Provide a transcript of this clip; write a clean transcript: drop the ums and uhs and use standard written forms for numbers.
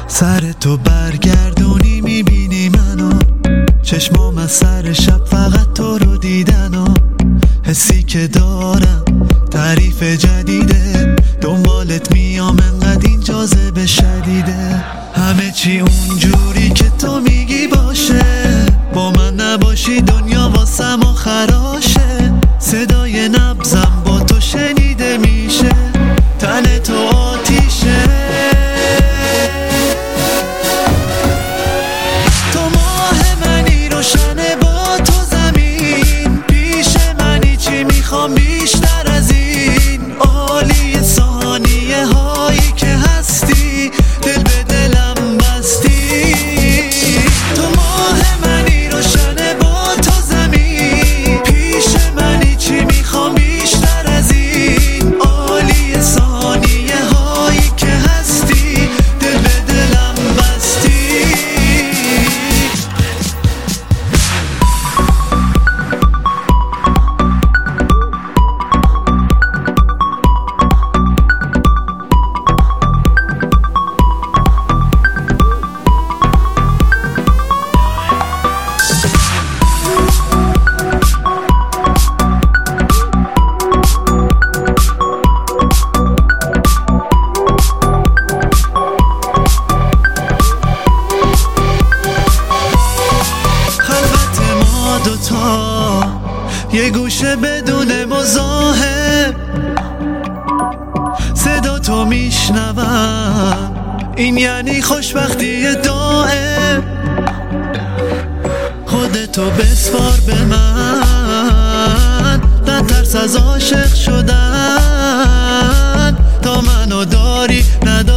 سر تو برگردونی میبینی منو، چشمام از سر شب فقط تو رو دیدن و حسی که دارم تعریف جدیده، دنبالت میام انقدر این جاذبه شدیده. همه چی اونجوری که تو میگی باشه، با من نباشی دنیا واسم و خراشه. صدای نبضم با تو شنیده میشه، تن تو آتیشه. تو ماه منی روشنه با تو زمین، پیش منی چی میخوام بیشتر از این. عالی ثانیه هایی که هستی، دل به دلم بستی. تو ماه منی روشنه با تو زمین، پیش منی چی میخوام بیشتر از این. عالی ثانیه هایی که هستی، دل به دلم بستی. یه گوشه بدون مزاحم صدا تو میشنوم، این یعنی خوشبختی دائم. خودتو بسپار به من، نترس از عاشق شدن. تا منو داری نداری